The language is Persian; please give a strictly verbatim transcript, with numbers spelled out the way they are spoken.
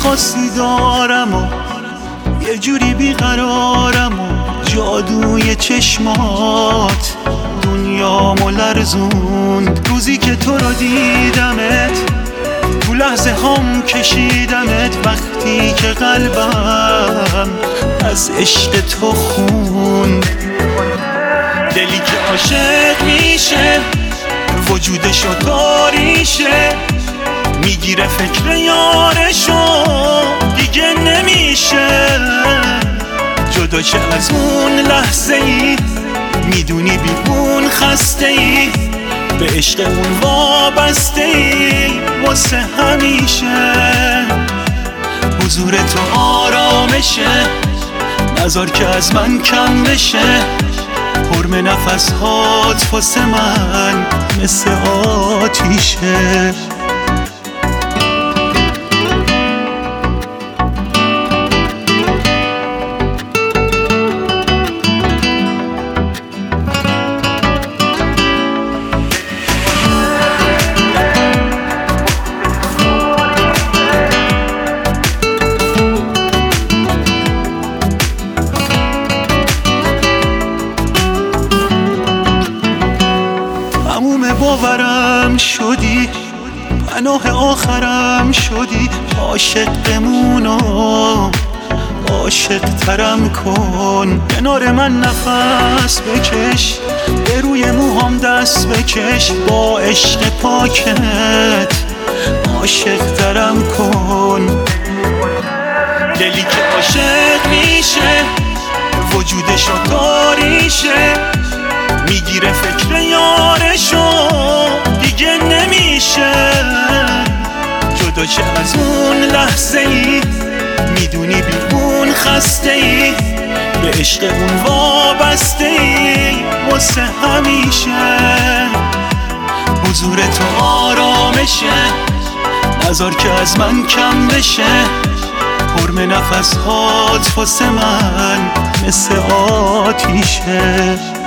خاصی دارم و یه جوری بیقرارم و جادوی چشمات دنیامو لرزوند. روزی که تو رو دیدمت تو لحظه هم کشیدمت، وقتی که قلبم از عشق تو خوند. دلی که عاشق میشه وجودشو تاریشه، میگیره فکر یارشو دیگه نمیشه جدا چه از اون لحظه ای. میدونی بی اون خسته ای، به عشق اون وابسته ای واسه همیشه. حضور تو آرامشه، نذار که از من کم بشه. حرم نفس هات واسه من مثل آتیشه. باورم شدی، پناه آخرم شدی. عاشق بمونو عاشق ترم کن، کنار من نفس بکش، به روی موهام دست بکش. با عشق پاکت عاشق ترم کن. دلی که عاشق میشه وجودشو تاریشه، میگیره فکر یارشو دیگه نمیشه جدا چه از اون لحظه ای. میدونی بی اون خسته ای، به عشق اون وابسته ای واسه همیشه. حضور تو آرامشه، نذار که از من کم بشه. حرم نفس هات واسه من مثل آتیشه.